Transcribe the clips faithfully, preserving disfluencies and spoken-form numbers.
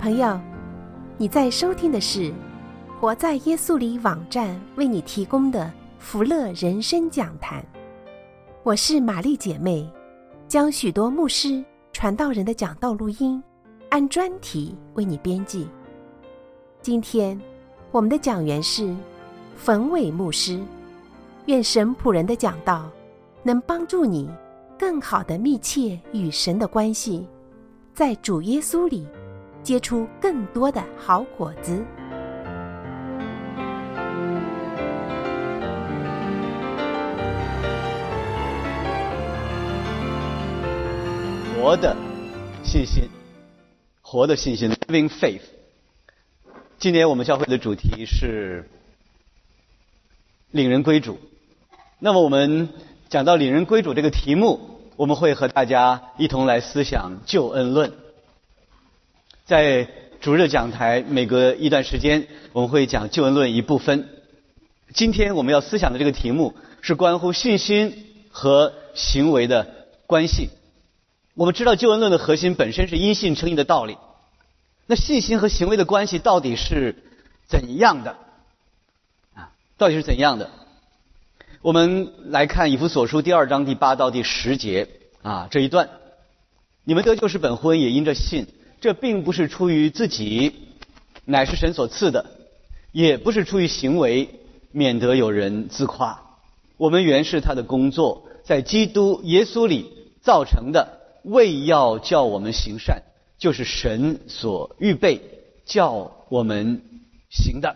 朋友，你在收听的是活在耶稣里网站为你提供的福乐人生讲坛。我是玛丽姐妹，将许多牧师传道人的讲道录音按专题为你编辑。今天我们的讲员是冯伟牧师，愿神仆人的讲道能帮助你更好的密切与神的关系，在主耶稣里结出更多的好果子。 活的信心，活的信心 living faith。 今年我们教会的主题是领人归主。那么我们讲到领人归主这个题目，我们会和大家一同来思想救恩论。在主日讲台每隔一段时间我们会讲救恩论一部分。今天我们要思想的这个题目是关乎信心和行为的关系。我们知道救恩论的核心本身是因信称义的道理，那信心和行为的关系到底是怎样的啊？到底是怎样的？我们来看以弗所书第二章第八到第十节啊这一段。你们得救是本乎恩，也因着信，这并不是出于自己，乃是神所赐的，也不是出于行为，免得有人自夸。我们原是他的工作，在基督耶稣里造成的，为要叫我们行善，就是神所预备叫我们行的。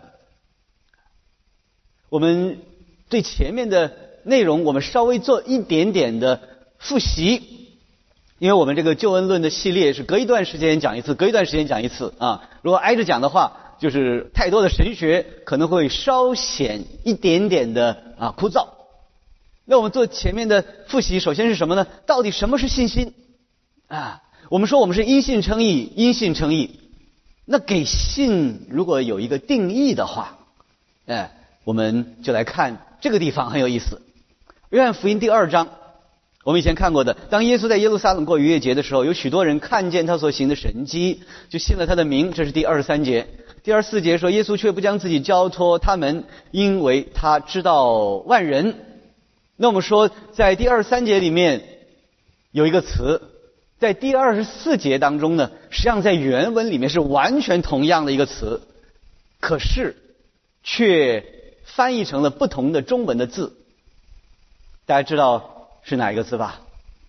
我们对前面的内容我们稍微做一点点的复习，因为我们这个救恩论的系列是隔一段时间讲一次，隔一段时间讲一次啊。如果挨着讲的话，就是太多的神学可能会稍显一点点的啊枯燥。那我们做前面的复习，首先是什么呢？到底什么是信心啊？我们说我们是因信称义，因信称义。那给信如果有一个定义的话，哎，我们就来看这个地方很有意思。约翰福音第二章，我们以前看过的，当耶稣在耶路撒冷过逾越节的时候，有许多人看见他所行的神迹，就信了他的名，这是第二十三节。第二十四节说，耶稣却不将自己交托他们，因为他知道万人。那我们说在第二十三节里面有一个词，在第二十四节当中呢，实际上在原文里面是完全同样的一个词，可是却翻译成了不同的中文的字。大家知道是哪一个字吧？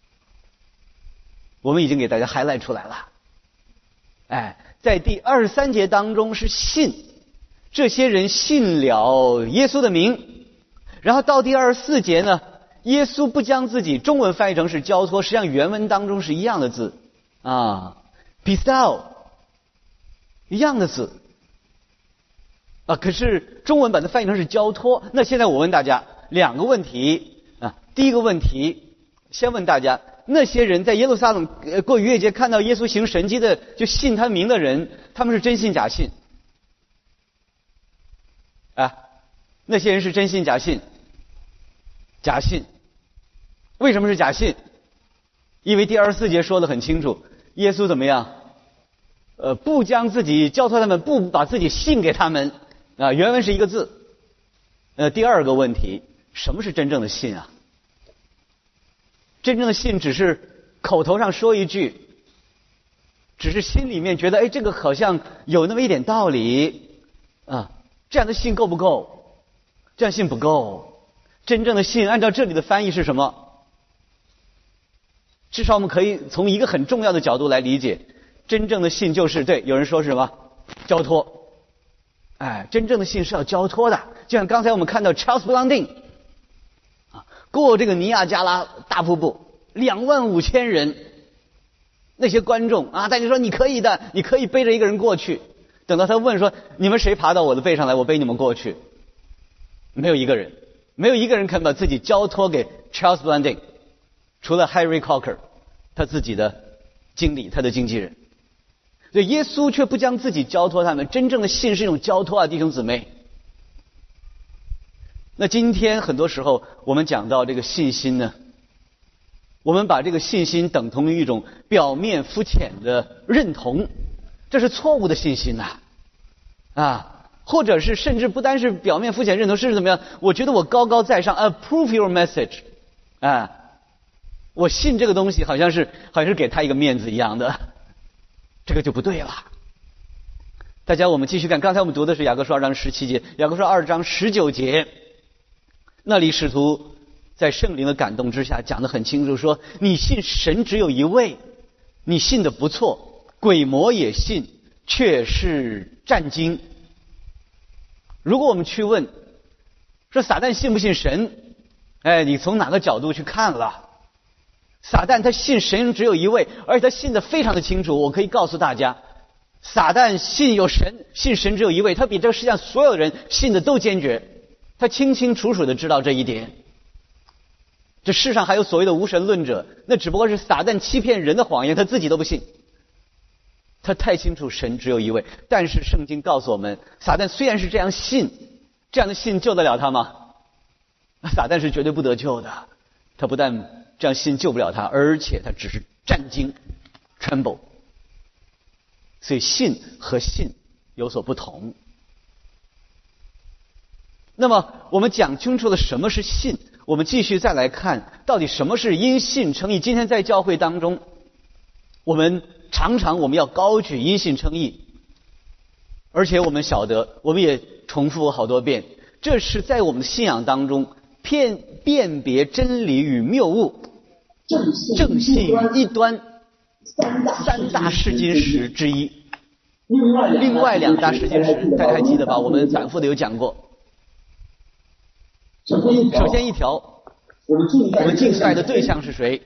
我们已经给大家 highlight 出来了。哎，在第二十三节当中是信，这些人信了耶稣的名。然后到第二十四节呢，耶稣不将自己，中文翻译成是交托，实际上原文当中是一样的字啊 ，bestow 一样的字啊，可是中文把它翻译成是交托。那现在我问大家两个问题啊，第一个问题，先问大家，那些人在耶路撒冷过逾越节看到耶稣行神迹的，就信他名的人，他们是真信假信啊？那些人是真信假信？假信。为什么是假信？因为第二十四节说得很清楚，耶稣怎么样？呃，不将自己交托他们，不把自己信给他们啊，原文是一个字。呃，第二个问题，什么是真正的信啊？真正的信只是口头上说一句，只是心里面觉得，哎，这个好像有那么一点道理啊，这样的信够不够？这样信不够。真正的信按照这里的翻译是什么？至少我们可以从一个很重要的角度来理解，真正的信就是对，有人说是什么？交托。哎，真正的信是要交托的。就像刚才我们看到 Charles Blondin 啊，过这个尼亚加拉大瀑布，两万五千人，那些观众啊，大家说你可以的，你可以背着一个人过去。等到他问说，你们谁爬到我的背上来，我背你们过去？没有一个人，没有一个人肯把自己交托给 Charles Blondin， 除了 Harry Coker 他自己的经理，他的经纪人。所以耶稣却不将自己交托他们。真正的信是一种交托啊，弟兄姊妹。那今天很多时候我们讲到这个信心呢，我们把这个信心等同于一种表面肤浅的认同， 这是错误的信心呐、啊，啊，或者是甚至不单是表面肤浅认同，甚至怎么样？我觉得我高高在上 ，approve your message， 啊，我信这个东西好像是好像是给他一个面子一样的，这个就不对了。大家我们继续看，刚才我们读的是雅各书二章十七节，雅各书二章十九节，那里使徒在圣灵的感动之下讲得很清楚，说你信神只有一位，你信的不错，鬼魔也信，却是战惊。如果我们去问说撒旦信不信神，哎，你从哪个角度去看了？撒旦他信神只有一位，而且他信得非常的清楚。我可以告诉大家，撒旦信有神，信神只有一位，他比这个世界上所有人信的都坚决，他清清楚楚的知道这一点。这世上还有所谓的无神论者，那只不过是撒旦欺骗人的谎言，他自己都不信。他太清楚神只有一位，但是圣经告诉我们，撒旦虽然是这样信，这样的信救得了他吗？撒旦是绝对不得救的，他不但这样信救不了他，而且他只是战惊 tremble。 所以信和信有所不同。那么我们讲清楚了什么是信，我们继续再来看到底什么是因信称义。今天在教会当中，我们常常我们要高举因信称义，而且我们晓得，我们也重复好多遍，这是在我们的信仰当中辨辨别真理与谬误，正信与异端三大试金石之一。另外两大试金石大家还记得吧？我们反复的有讲过。首先一条，我们敬拜的对象是谁？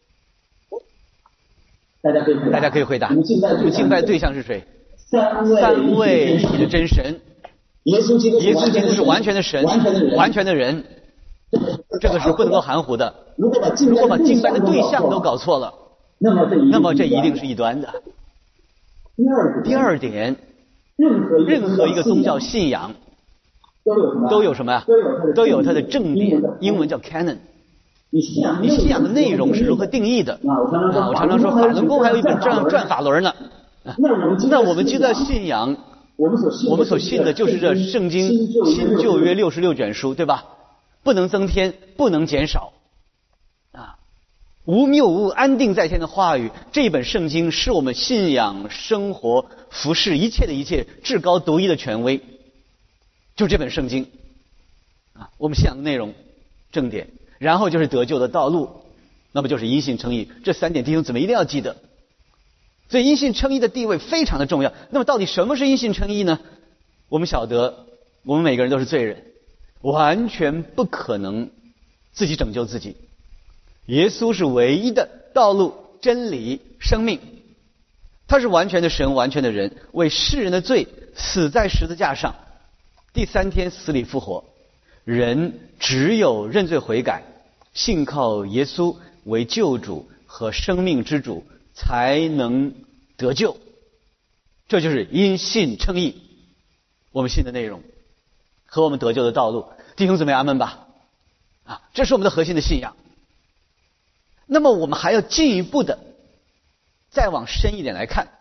大家可以回答。我们敬拜的对象是谁？三位一体的真神。耶稣基督是完全的神，完全的人，这个是不能够含糊的。如果把敬拜的对象都搞错了，那么这一定是异端的。第二点，任何一个宗教信仰都有什么呀？都有它的正典，英文叫 canon。你信仰的内容是如何定义的？啊，我常常说法轮功还有一本转转法轮呢。啊，那我们基督教信仰，我们所信的就是这圣经新旧约六十六卷书，对吧？不能增添，不能减少，啊，无谬误，安定在天的话语。这本圣经是我们信仰、生活、服事一切的一切至高独一的权威。就这本圣经啊，我们信仰的内容正典，然后就是得救的道路，那么就是因信称义。这三点弟兄姊妹一定要记得。所以因信称义的地位非常的重要。那么到底什么是因信称义呢？我们晓得我们每个人都是罪人，完全不可能自己拯救自己。耶稣是唯一的道路、真理、生命，他是完全的神，完全的人，为世人的罪死在十字架上，第三天死里复活。人只有认罪悔改，信靠耶稣为救主和生命之主，才能得救。这就是因信称义，我们信的内容和我们得救的道路。弟兄姊妹阿们吧，啊，这是我们的核心的信仰。那么我们还要进一步的再往深一点来看。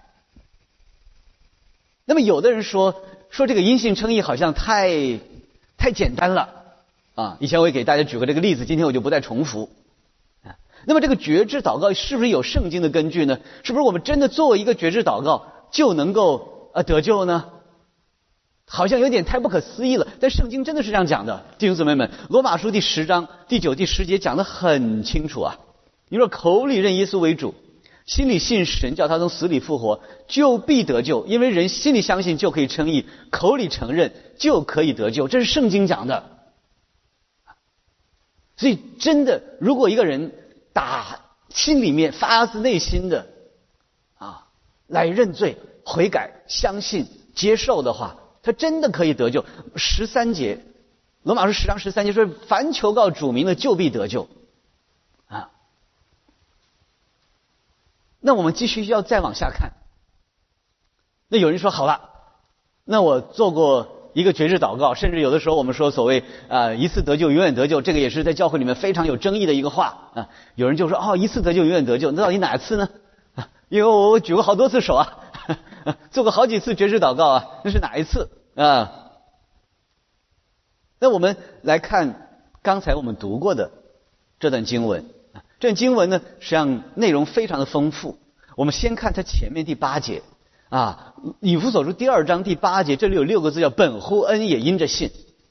那么有的人说说这个因信称义好像太太简单了啊！以前我也给大家举过这个例子，今天我就不再重复。啊，那么这个觉知祷告是不是有圣经的根据呢？是不是我们真的做一个觉知祷告就能够呃得救呢？好像有点太不可思议了，但圣经真的是这样讲的。弟兄姊妹们，罗马书第十章第九、第十节讲得很清楚啊。你说口里认耶稣为主，心里信神叫他从死里复活，就必得救。因为人心里相信就可以称义，口里承认就可以得救，这是圣经讲的。所以真的，如果一个人打心里面发自内心的啊来认罪悔改相信接受的话，他真的可以得救。十三节，罗马书十章十三节说，凡求告主名的就必得救啊。那我们继续要再往下看。那有人说好了，那我做过一个觉知祷告，甚至有的时候我们说所谓啊、呃、一次得救永远得救，这个也是在教会里面非常有争议的一个话啊。有人就说哦，一次得救永远得救，那到底哪次呢？啊，因为我举过好多次手啊做过好几次绝食祷告啊，那是哪一次啊？那我们来看刚才我们读过的这段经文，这段经文呢，实际上内容非常的丰富。我们先看它前面第八节啊，以弗所书第二章第八节，这里有六个字叫本乎恩也因着信。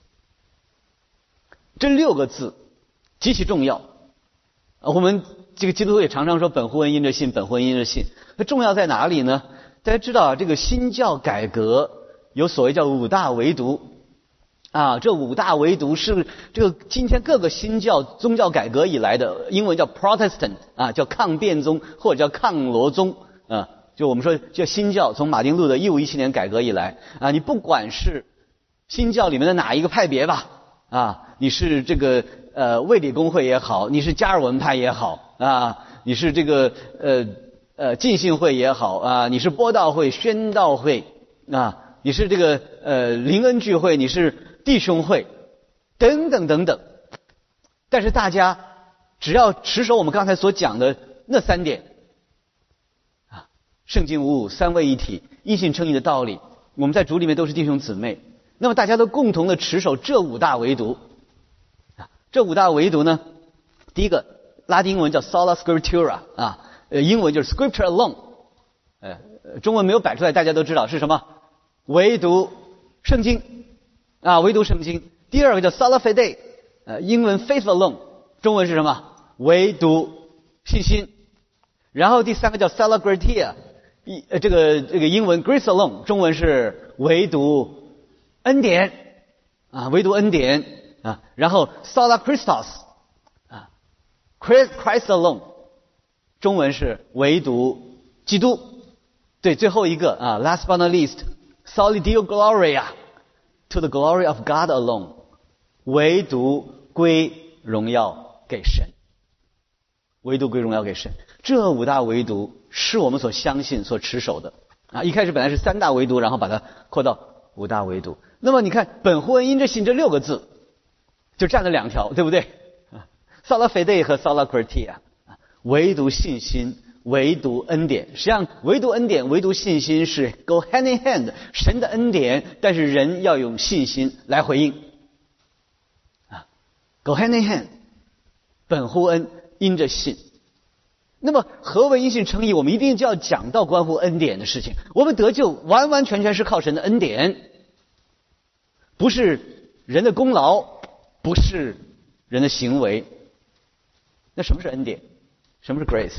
这六个字极其重要。我们这个基督徒也常常说本乎恩因着信，本乎恩因着信。它重要在哪里呢？大家知道啊，这个新教改革有所谓叫五大唯独啊，这五大唯独是这个今天各个新教宗教改革以来的，英文叫 Protestant 啊，叫抗辩宗或者叫抗罗宗啊，就我们说叫新教，从马丁路德一五一七年改革以来啊，你不管是新教里面的哪一个派别吧啊，你是这个呃卫理公会也好，你是加尔文派也好啊，你是这个呃呃浸信会也好啊，你是播道会、宣道会啊，你是这个呃灵恩聚会，你是弟兄会等等等等，但是大家只要持守我们刚才所讲的那三点啊，圣经五五、三位一体、因信称义的道理，我们在主里面都是弟兄姊妹，那么大家都共同的持守这五大唯独啊，这五大唯独呢，第一个拉丁文叫 sola scriptura 啊，呃英文就是 scripture alone， 呃中文没有摆出来，大家都知道是什么，唯独圣经啊，唯独圣经。第二个叫 sola fide， 呃英文 faith alone， 中文是什么，唯独信心。然后第三个叫 sola gratia， 一呃这个这个英文 grace alone， 中文是唯独恩典啊，唯独恩典啊。然后 sola Christos 啊 Christ Christ alone， 中文是唯独基督。对，最后一个啊 last but not least soli Deo gloria to the glory of God alone， 唯独归荣耀给神，唯独归荣耀给神。这五大唯独是我们所相信所持守的啊。一开始本来是三大唯独，然后把它扩到五大唯独。那么你看本乎恩因着信这六个字就占了两条，对不对？ sola fide 和 sola gratia， 唯独信心，唯独恩典。实际上唯独恩典唯独信心是 go hand in hand， 神的恩典，但是人要用信心来回应啊 go hand in hand， 本乎恩因着信。那么何为因信称义，我们一定就要讲到关乎恩典的事情。我们得救完完全全是靠神的恩典，不是人的功劳，不是人的行为。那什么是恩典？什么是 grace？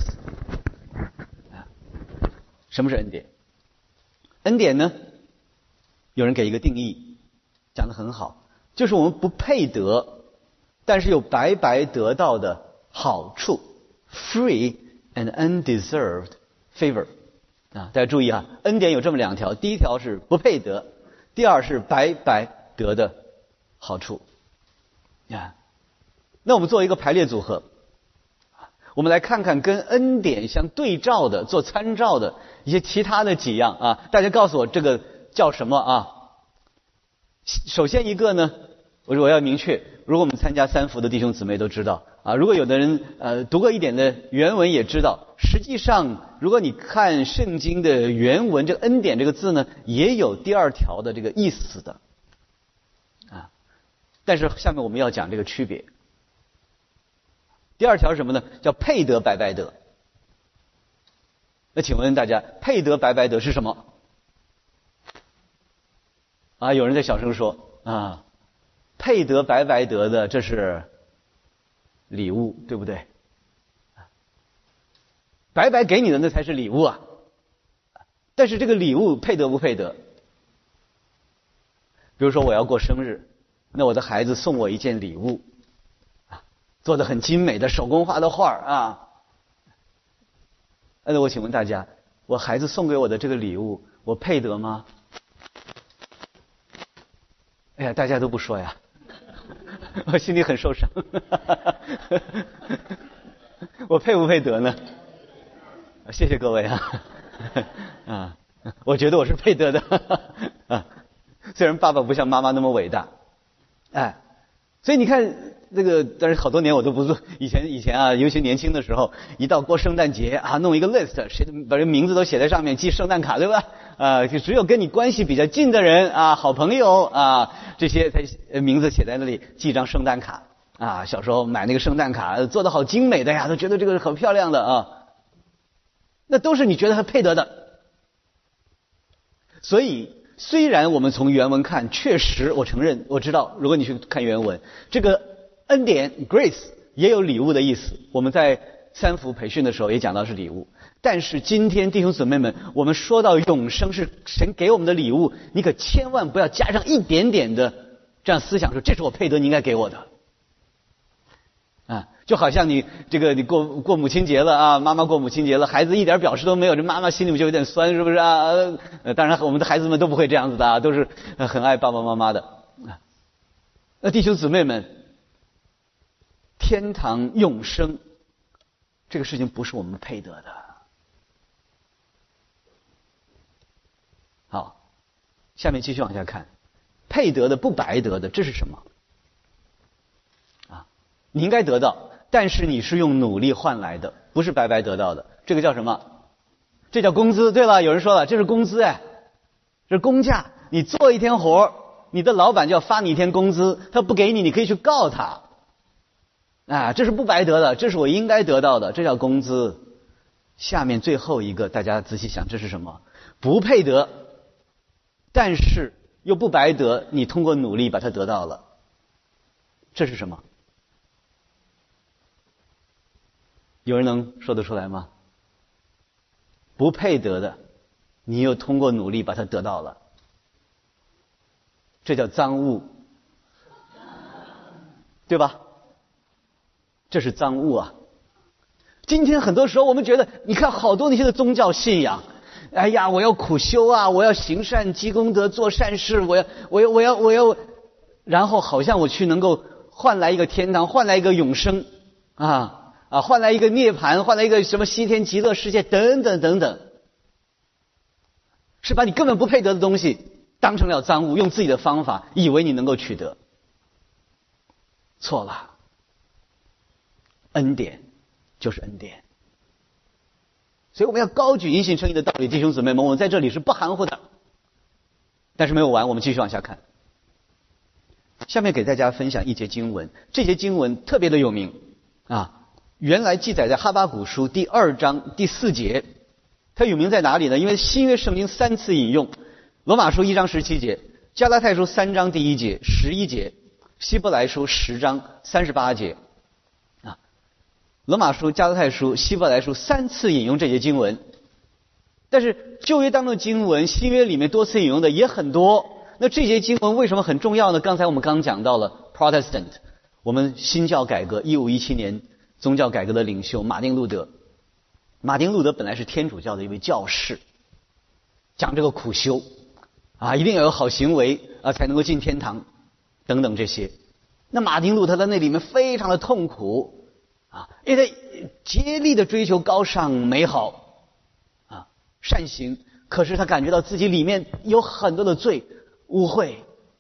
什么是恩典？恩典呢，有人给一个定义，讲得很好，就是我们不配得，但是又白白得到的好处 ，free and undeserved favor。啊，大家注意啊，恩典有这么两条，第一条是不配得，第二是白白得的好处。啊，那我们做一个排列组合，我们来看看跟恩典相对照的、做参照的一些其他的几样啊。大家告诉我这个叫什么啊？首先一个呢，我我要明确，如果我们参加三福的弟兄姊妹都知道啊，如果有的人呃读过一点的原文也知道，实际上如果你看圣经的原文，这个恩典这个字呢，也有第二条的这个意思的啊。但是下面我们要讲这个区别。第二条是什么呢？叫配得白白得。那请问大家，配得白白得是什么？啊，有人在小声说啊，配得白白得的，这是礼物，对不对？白白给你的那才是礼物啊。但是这个礼物配得不配得？比如说我要过生日，那我的孩子送我一件礼物，做得很精美的手工画的画啊。那我请问大家，我孩子送给我的这个礼物，我配得吗？哎呀，大家都不说呀，我心里很受伤。我配不配得呢？谢谢各位啊，啊，我觉得我是配得的啊，虽然爸爸不像妈妈那么伟大，哎，所以你看这个，但是好多年我都不做。以前以前啊，尤其年轻的时候，一到过圣诞节啊，弄一个 list， 谁把这名字都写在上面，寄圣诞卡，对吧？ 啊，就只有跟你关系比较近的人啊，好朋友啊，这些才名字写在那里，寄一张圣诞卡啊。小时候买那个圣诞卡做得好精美的呀，都觉得这个是很漂亮的啊。那都是你觉得他配得的。所以虽然我们从原文看，确实我承认我知道，如果你去看原文，这个恩典 grace 也有礼物的意思。我们在三福培训的时候也讲到是礼物。但是今天弟兄姊妹们，我们说到永生是神给我们的礼物，你可千万不要加上一点点的这样思想，说这是我配得你应该给我的啊。就好像你这个你过过母亲节了啊，妈妈过母亲节了，孩子一点表示都没有，这妈妈心里就有点酸，是不是啊？呃，当然我们的孩子们都不会这样子的啊，都是很爱爸爸妈妈的啊。那弟兄姊妹们，天堂永生这个事情不是我们配得的。好，下面继续往下看，配得的不白得的，这是什么？啊，你应该得到，但是你是用努力换来的，不是白白得到的。这个叫什么？这叫工资。对了，有人说了，这是工资哎，这是工价。你做一天活，你的老板就要发你一天工资，他不给你，你可以去告他。啊，这是不白得的，这是我应该得到的，这叫工资。下面最后一个，大家仔细想，这是什么？不配得。但是又不白得，你通过努力把它得到了，这是什么？有人能说得出来吗？不配得的，你又通过努力把它得到了，这叫赃物，对吧？这是赃物啊！今天很多时候我们觉得，你看好多那些的宗教信仰。哎呀，我要苦修啊，我要行善积功德做善事，我要我要我要我要，然后好像我去能够换来一个天堂，换来一个永生啊啊，换来一个涅槃，换来一个什么西天极乐世界等等等等，是把你根本不配得的东西当成了赃物，用自己的方法以为你能够取得，错了。恩典就是恩典。所以我们要高举因信称义的道理，弟兄姊妹们，我们在这里是不含糊的。但是没有完，我们继续往下看。下面给大家分享一节经文，这节经文特别的有名啊，原来记载在哈巴谷书第二章第四节。它有名在哪里呢？因为新约圣经三次引用，罗马书一章十七节，加拉太书三章第一节、十一节，希伯来书十章三十八节。罗马书、加拉太书、希伯来书三次引用这节经文，但是旧约当中的经文，新约里面多次引用的也很多。那这节经文为什么很重要呢？刚才我们刚讲到了 Protestant， 我们新教改革一五一七年宗教改革的领袖马丁路德。马丁路德本来是天主教的一位教士，讲这个苦修啊，一定要有好行为啊才能够进天堂等等这些。那马丁路德在那里面非常的痛苦。啊，因为他竭力的追求高尚美好啊善行，可是他感觉到自己里面有很多的罪污秽。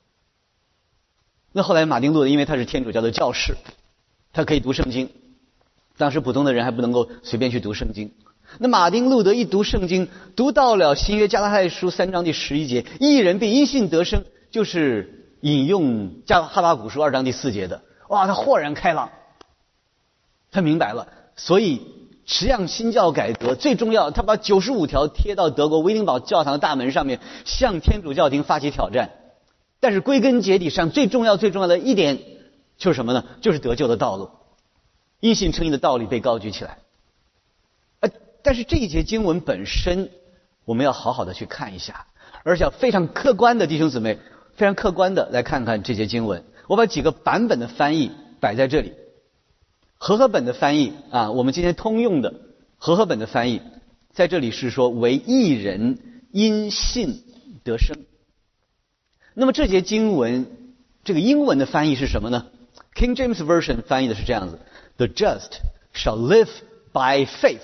那后来马丁路德因为他是天主教的教士，他可以读圣经，当时普通的人还不能够随便去读圣经。那马丁路德一读圣经，读到了新约加拉太书三章第十一节，义人必因信得生，就是引用加哈巴谷书二章第四节的。哇，他豁然开朗。他明白了，所以实际上新教改革最重要，他把九十五条贴到德国威灵堡教堂的大门上面，向天主教廷发起挑战。但是归根结底上最重要最重要的一点就是什么呢？就是得救的道路，因信称义的道理被高举起来。呃，但是这一节经文本身我们要好好的去看一下，而且要非常客观的弟兄姊妹非常客观的来看看这节经文。我把几个版本的翻译摆在这里。和合本的翻译啊，我们今天通用的和合本的翻译，在这里是说为义人因信得生。那么这节经文这个英文的翻译是什么呢？ King James Version 翻译的是这样子 ：The just shall live by faith。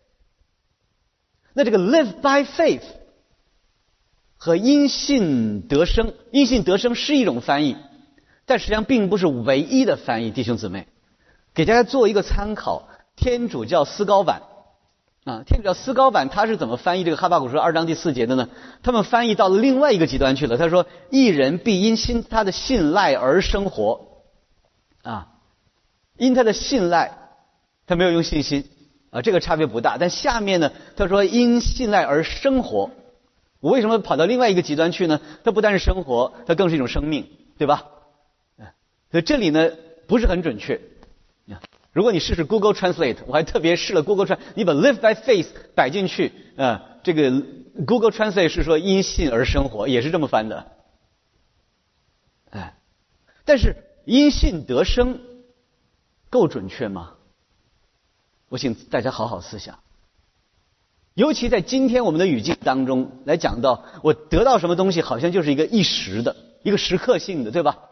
那这个 live by faith 和因信得生，因信得生是一种翻译，但实际上并不是唯一的翻译，弟兄姊妹。给大家做一个参考，天主教思高版啊，天主教思高版他是怎么翻译这个哈巴谷书二章第四节的呢？他们翻译到了另外一个极端去了。他说：“义人必因信他的信赖而生活。”啊，因他的信赖，他没有用信心啊，这个差别不大。但下面呢，他说因信赖而生活。我为什么跑到另外一个极端去呢？它不单是生活，它更是一种生命，对吧？所以这里呢不是很准确。如果你试试 Google Translate， 我还特别试了 Google Translate， 你把 live by faith 摆进去，呃，这个 Google Translate 是说因信而生活，也是这么翻的。哎，但是因信得生够准确吗？我请大家好好思想。尤其在今天我们的语境当中来讲到，我得到什么东西好像就是一个一时的，一个时刻性的，对吧？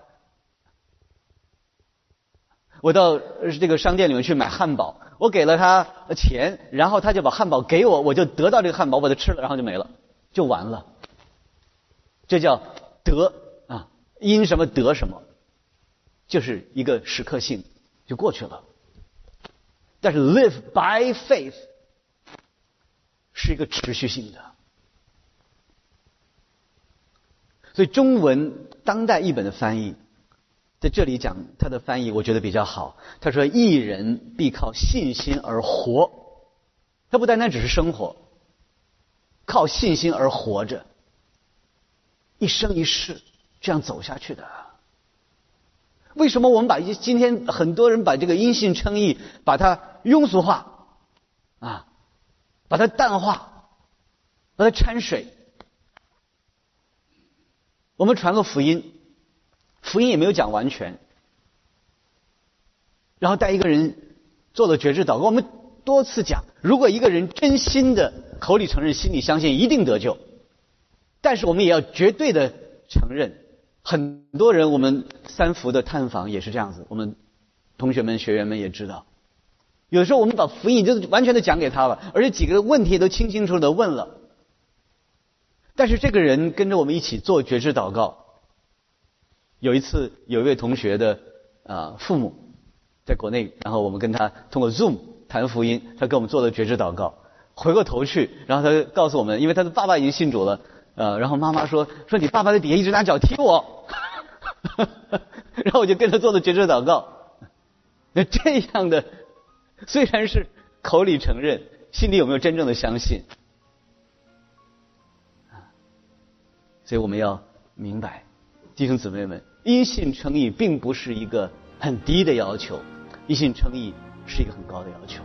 我到这个商店里面去买汉堡，我给了他钱，然后他就把汉堡给我，我就得到这个汉堡，我把它吃了，然后就没了，就完了。这叫得啊，因什么得什么，就是一个时刻性就过去了。但是 live by faith 是一个持续性的。所以中文当代译本的翻译在这里讲他的翻译我觉得比较好。他说义人必靠信心而活，他不单单只是生活，靠信心而活着，一生一世这样走下去的。为什么我们把今天很多人把这个因信称义把它庸俗化啊，把它淡化，把它掺水？我们传个福音，福音也没有讲完全，然后带一个人做了觉知祷告。我们多次讲，如果一个人真心的口里承认心里相信，一定得救。但是我们也要绝对的承认，很多人我们三福的探访也是这样子，我们同学们学员们也知道，有时候我们把福音就完全的讲给他了，而且几个问题都清清楚楚的问了，但是这个人跟着我们一起做觉知祷告。有一次有一位同学的啊父母在国内，然后我们跟他通过 Zoom 谈福音，他跟我们做了觉知祷告。回过头去，然后他告诉我们，因为他的爸爸已经信主了，呃，然后妈妈说说你爸爸在底下一直拿脚踢我，然后我就跟他做了觉知祷告。那这样的虽然是口里承认，心里有没有真正的相信？所以我们要明白，弟兄姊妹们，因信称义并不是一个很低的要求，因信称义是一个很高的要求。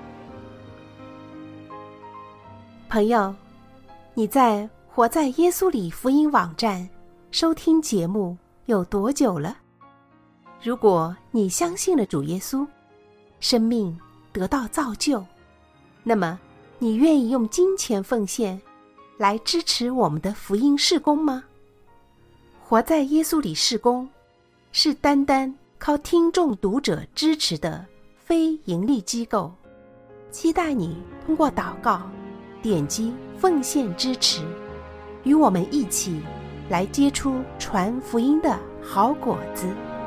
朋友，你在活在耶稣里福音网站收听节目有多久了？如果你相信了主耶稣，生命得到造就，那么你愿意用金钱奉献来支持我们的福音事工吗？活在耶稣里事工是单单靠听众读者支持的非盈利机构，期待你通过祷告点击奉献支持，与我们一起来结出传福音的好果子。